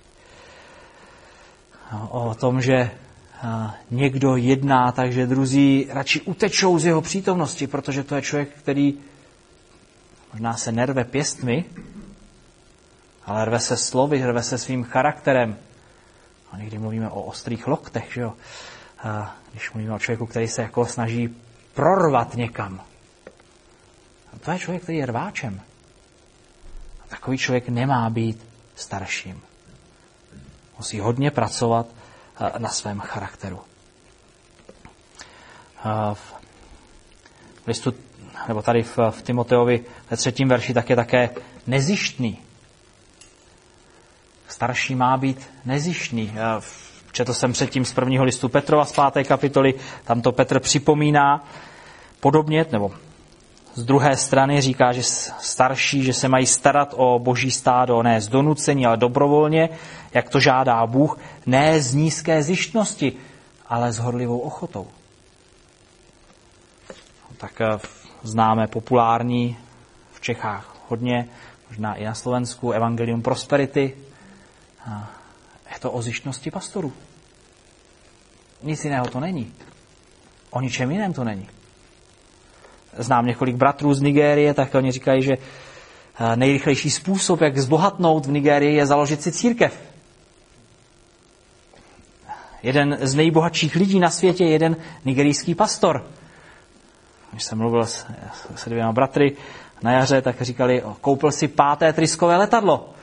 o tom, že někdo jedná tak, že druzí radši utečou z jeho přítomnosti, protože to je člověk, který možná se nerve pěstmi, ale rve se slovy, rve se svým charakterem. A někdy mluvíme o ostrých loktech, že jo? A když mluvíme o člověku, který se jako snaží prorvat někam. A to je člověk, který je rváčem. A takový člověk nemá být starším. Musí hodně pracovat na svém charakteru. V listu, nebo tady v, v Timoteovi ve třetím verši tak je také nezištný. Starší má být nezištný. Četl jsem předtím z prvního listu Petrova z páté kapitoly, tam to Petr připomíná podobně, nebo z druhé strany říká, že starší, že se mají starat o boží stádo ne z donucení, ale dobrovolně, jak to žádá Bůh, ne z nízké zištnosti, ale s horlivou ochotou. Tak známe populární v Čechách hodně, možná i na Slovensku, Evangelium Prosperity. Je to o zištnosti pastorů. Nic jiného to není. O ničem jiném to není. Znám několik bratrů z Nigérie, tak oni říkají, že nejrychlejší způsob, jak zbohatnout v Nigérii, je založit si církev. Jeden z nejbohatších lidí na světě je jeden nigerijský pastor. Když jsem mluvil s, s dvěma bratry na jaře, tak říkali, koupil si páté tryskové letadlo.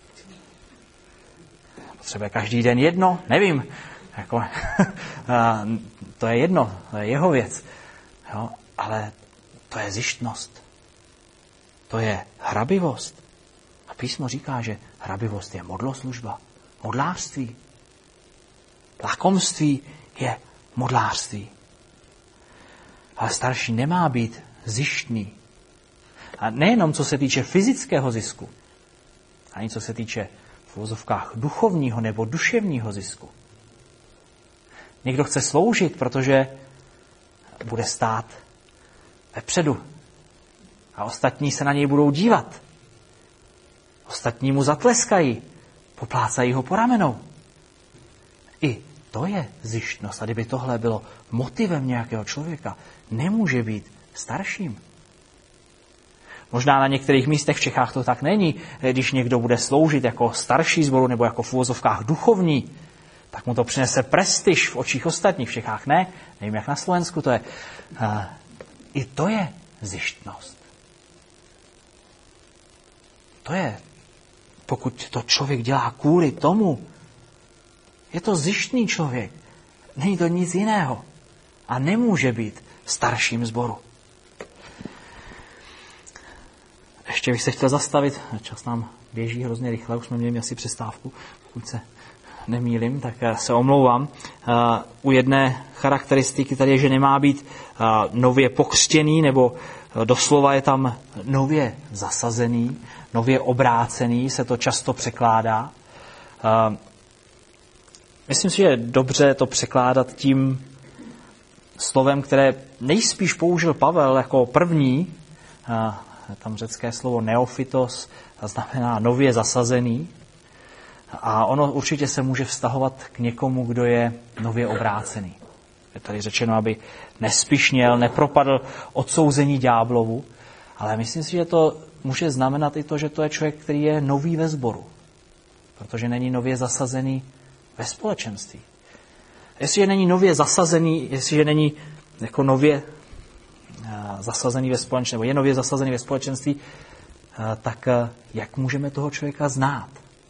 Potřebuje každý den jedno? Nevím. Jako, to je jedno, to je jeho věc. Jo? Ale to je zištnost. to je hrabivost. A písmo říká, že hrabivost je modloslužba, modlářství. Lakomství je modlářství. Ale starší nemá být zištný. A nejenom co se týče fyzického zisku, ani co se týče v uvozovkách duchovního nebo duševního zisku. Někdo chce sloužit, protože bude stát vepředu a ostatní se na něj budou dívat. Ostatní mu zatleskají, poplácají ho po ramenou. I to je zištnost. A kdyby tohle bylo motivem nějakého člověka, nemůže být starším. Možná na některých místech v Čechách to tak není. Když někdo bude sloužit jako starší sboru nebo jako v uvozovkách duchovní, tak mu to přinese prestiž v očích ostatních. V Čechách ne. Nevím, jak na Slovensku to je. I to je zištnost. To je, pokud to člověk dělá kvůli tomu, je to zištný člověk. Není to nic jiného. A nemůže být starším sboru. Ještě bych se chtěl zastavit. Čas nám běží hrozně rychle. Už jsme měli asi přestávku. Pokud se nemýlim, tak se omlouvám. U jedné charakteristiky tady je, že nemá být nově pokřtěný, nebo doslova je tam nově zasazený, nově obrácený, se to často překládá. Myslím si, že je dobře to překládat tím slovem, které nejspíš použil Pavel jako první. Tam řecké slovo neofitos znamená nově zasazený. A ono určitě se může vztahovat k někomu, kdo je nově obrácený. Je tady řečeno, aby nespišněl, nepropadl odsouzení ďáblovu, ale myslím si, že to může znamenat i to, že to je člověk, který je nový ve sboru, protože není nově zasazený ve společenství. Jestliže není nově zasazený, jestliže není jako nově zasazený ve společenství, nebo je nově zasazený ve společenství, tak jak můžeme toho člověka znát?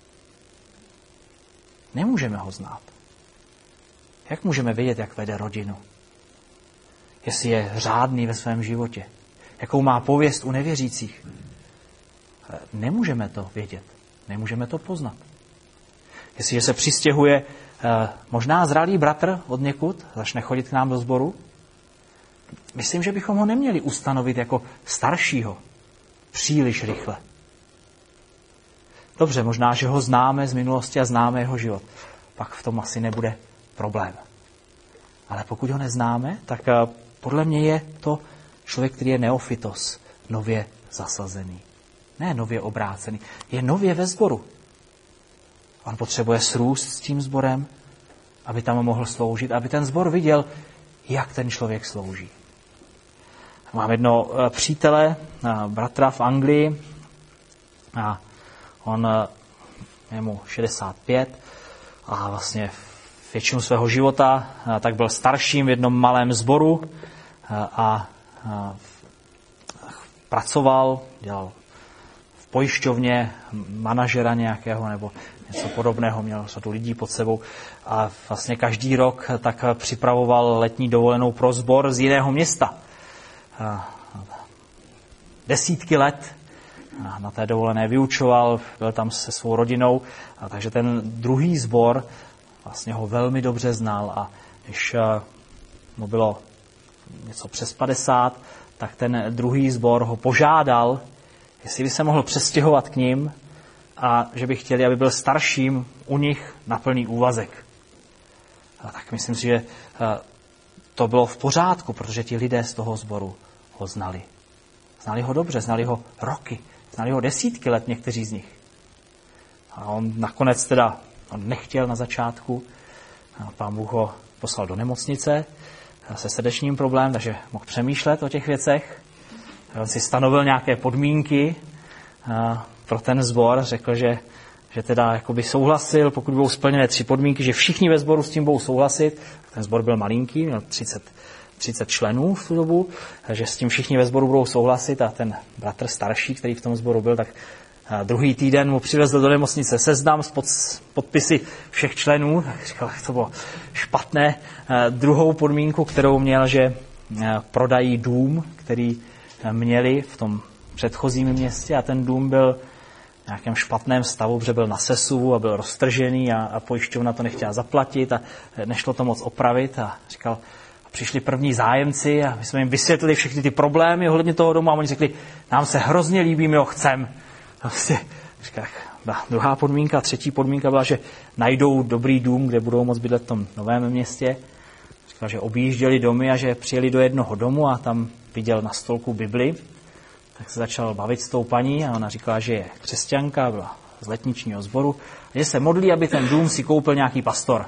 Nemůžeme ho znát. Jak můžeme vědět, jak vede rodinu? Jestli je řádný ve svém životě? Jakou má pověst u nevěřících? Nemůžeme to vědět. Nemůžeme to poznat. Jestliže se přistěhuje možná zralý bratr od někud, začne chodit k nám do sboru, myslím, že bychom ho neměli ustanovit jako staršího příliš rychle. Dobře, možná, že ho známe z minulosti a známe jeho život. Pak v tom asi nebude problém. Ale pokud ho neznáme, tak podle mě je to člověk, který je neofitos, nově zasazený. Ne nově obrácený. Je nově ve sboru. On potřebuje srůst s tím sborem, aby tam mohl sloužit, aby ten sbor viděl, jak ten člověk slouží. Mám jedno přítele, bratra v Anglii, a on je mu šedesát pět a vlastně většinu svého života tak byl starším v jednom malém sboru a pracoval, dělal v pojišťovně manažera nějakého nebo něco podobného, měl řadu lidí pod sebou a vlastně každý rok tak připravoval letní dovolenou pro sbor z jiného města. Desítky let na té dovolené vyučoval, byl tam se svou rodinou, a takže ten druhý sbor vlastně ho velmi dobře znal a když mu bylo něco přes padesát, tak ten druhý sbor ho požádal, jestli by se mohl přestěhovat k nim a že by chtěli, aby byl starším u nich na plný úvazek. A tak myslím si, že to bylo v pořádku, protože ti lidé z toho sboru ho znali. Znali ho dobře, znali ho roky, znali ho desítky let někteří z nich. A on nakonec teda on nechtěl na začátku, a pán Bůh ho poslal do nemocnice se srdečním problémem, takže mohl přemýšlet o těch věcech. On si stanovil nějaké podmínky pro ten sbor, řekl, že, že teda jakoby souhlasil, pokud budou splněné tři podmínky, že všichni ve sboru s tím budou souhlasit. Ten sbor byl malinký, měl třicet, třicet členů v tu dobu, že s tím všichni ve sboru budou souhlasit a ten bratr starší, který v tom sboru byl, tak druhý týden mu přivezl do nemocnice seznam s pod, podpisy všech členů. Tak říkal, že to bylo špatné. Druhou podmínku, kterou měl, že prodají dům, který měli v tom předchozím městě a ten dům byl v nějakém špatném stavu, protože byl na sesuvu a byl roztržený a, a pojišťovna to nechtěla zaplatit a nešlo to moc opravit a říkal, a přišli první zájemci a my jsme jim vysvětlili všechny ty problémy ohledně toho domu a oni řekli, nám se hrozně líbí, my ho chcem. A vlastně říkal, druhá podmínka, třetí podmínka byla, že najdou dobrý dům, kde budou moct bydlet v tom novém městě. Říkal, že objížděli domy a že přijeli do jednoho domu a tam viděl na stolku Bibli. Tak se začal bavit s tou paní a ona říkala, že je křesťanka, byla z letničního sboru, a že se modlí, aby ten dům si koupil nějaký pastor.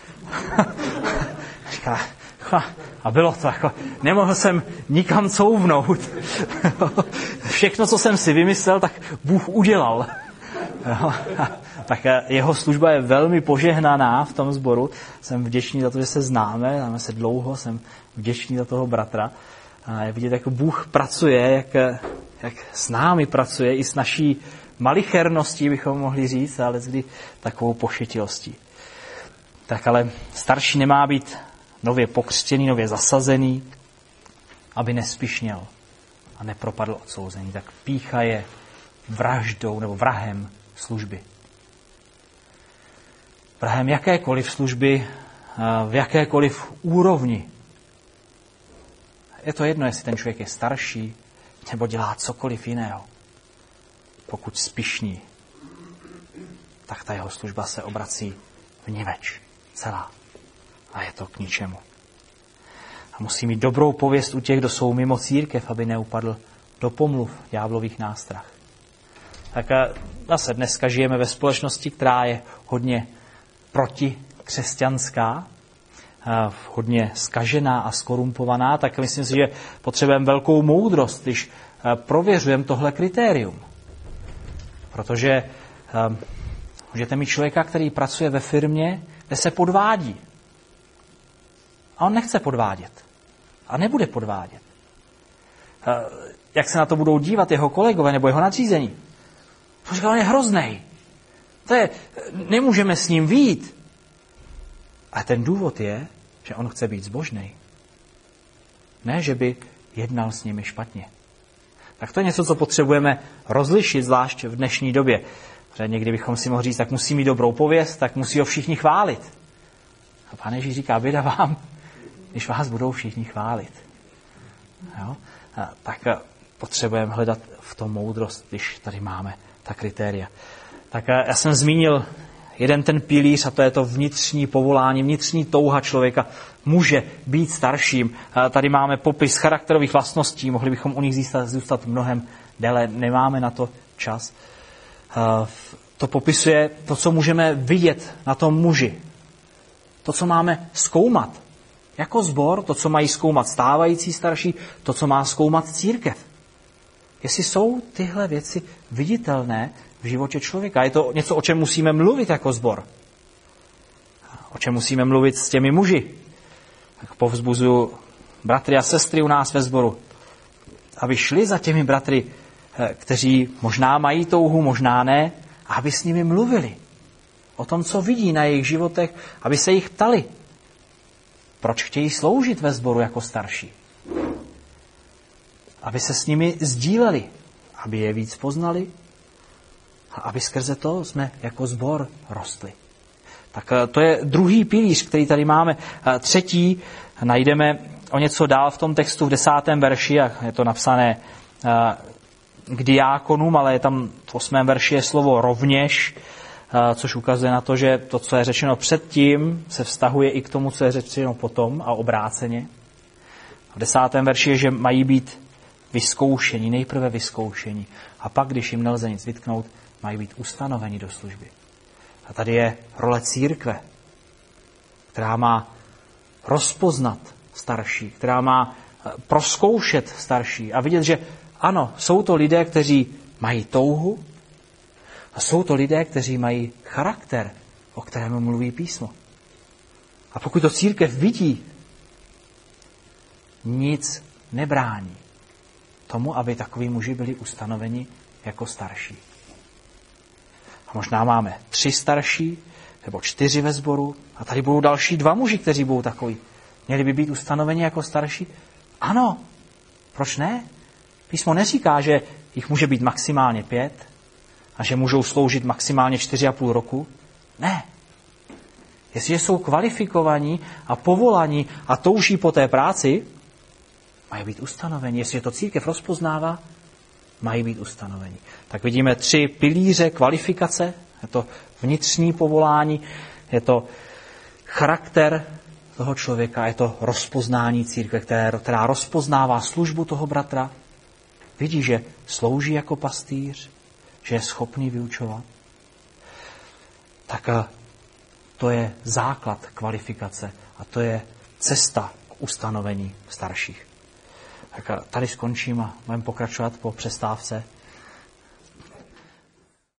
Říkala, a bylo to jako, nemohl jsem nikam couvnout. Všechno, co jsem si vymyslel, tak Bůh udělal. Tak jeho služba je velmi požehnaná v tom sboru. Jsem vděčný za to, že se známe, známe se dlouho, jsem vděčný za toho bratra. A je vidět, jak Bůh pracuje, jak, jak s námi pracuje, i s naší malicherností, bychom mohli říct, ale kdy takovou pošetilostí. Tak ale starší nemá být nově pokřtěný, nově zasazený, aby nespišněl a nepropadl odsouzení. Tak pýcha je vraždou nebo vrahem služby. Vrahem jakékoliv služby, v jakékoliv úrovni. Je to jedno, jestli ten člověk je starší nebo dělá cokoliv jiného. Pokud spišní, tak ta jeho služba se obrací vniveč celá. A je to k ničemu. A musí mít dobrou pověst u těch, kdo jsou mimo církev, aby neupadl do pomluv ďáblových nástrah. Tak a zase dneska žijeme ve společnosti, která je hodně protikřesťanská, hodně zkažená a skorumpovaná, tak myslím si, že potřebujeme velkou moudrost, když prověřujeme tohle kritérium. Protože můžete mít člověka, který pracuje ve firmě, kde se podvádí. A on nechce podvádět. A nebude podvádět. Jak se na to budou dívat jeho kolegové nebo jeho nadřízení? To říká, on je hroznej. To je, nemůžeme s ním vyjít. A ten důvod je, že on chce být zbožnej. Ne, že by jednal s nimi špatně. Tak to je něco, co potřebujeme rozlišit, zvlášť v dnešní době. Protože někdy bychom si mohli říct, tak musí mít dobrou pověst, tak musí ho všichni chválit. A Pán Ježíš říká, běda vám, když vás budou všichni chválit. Jo? A tak potřebujeme hledat v tom moudrost, když tady máme ta kritéria. Tak já jsem zmínil jeden ten pilíř, a to je to vnitřní povolání, vnitřní touha člověka může být starším. Tady máme popis charakterových vlastností, mohli bychom u nich zůstat, zůstat mnohem déle, nemáme na to čas. To popisuje to, co můžeme vidět na tom muži. To, co máme zkoumat. Jako sbor, to, co mají zkoumat stávající starší, to, co má zkoumat církev. Jestli jsou tyhle věci viditelné v životě člověka. Je to něco, o čem musíme mluvit jako sbor. O čem musíme mluvit s těmi muži. Tak povzbuzuju bratry a sestry u nás ve sboru, aby šli za těmi bratry, kteří možná mají touhu, možná ne, a aby s nimi mluvili o tom, co vidí na jejich životech, aby se jich ptali, proč chtějí sloužit ve sboru jako starší. Aby se s nimi sdíleli, aby je víc poznali a aby skrze to jsme jako sbor rostli. Tak to je druhý pilíř, který tady máme. Třetí najdeme o něco dál v tom textu v desátém verši, a je to napsané k diákonům, ale je tam v osmém verši je slovo rovněž, což ukazuje na to, že to, co je řečeno předtím, se vztahuje i k tomu, co je řečeno potom a obráceně. V desátém verši je, že mají být vyzkoušení, nejprve vyzkoušení. A pak, když jim nelze nic vytknout, mají být ustanoveni do služby. A tady je role církve, která má rozpoznat starší, která má prozkoušet starší a vidět, že ano, jsou to lidé, kteří mají touhu a jsou to lidé, kteří mají charakter, o kterém mluví písmo. A pokud to církev vidí, nic nebrání tomu, aby takoví muži byli ustanoveni jako starší. A možná máme tři starší, nebo čtyři ve sboru, a tady budou další dva muži, kteří budou takoví. Měli by být ustanoveni jako starší? Ano. Proč ne? Písmo neříká, že jich může být maximálně pět a že můžou sloužit maximálně čtyři a půl roku. Ne. Jestliže jsou kvalifikovaní a povolaní a touží po té práci, mají být ustanoveni. Jestliže to církev rozpoznává, mají být ustanoveni. Tak vidíme tři pilíře kvalifikace. Je to vnitřní povolání, je to charakter toho člověka, je to rozpoznání církve, která, která rozpoznává službu toho bratra. Vidí, že slouží jako pastýř, že je schopný vyučovat. Tak to je základ kvalifikace a to je cesta k ustanovení starších. Tak tady skončím a budeme pokračovat po přestávce.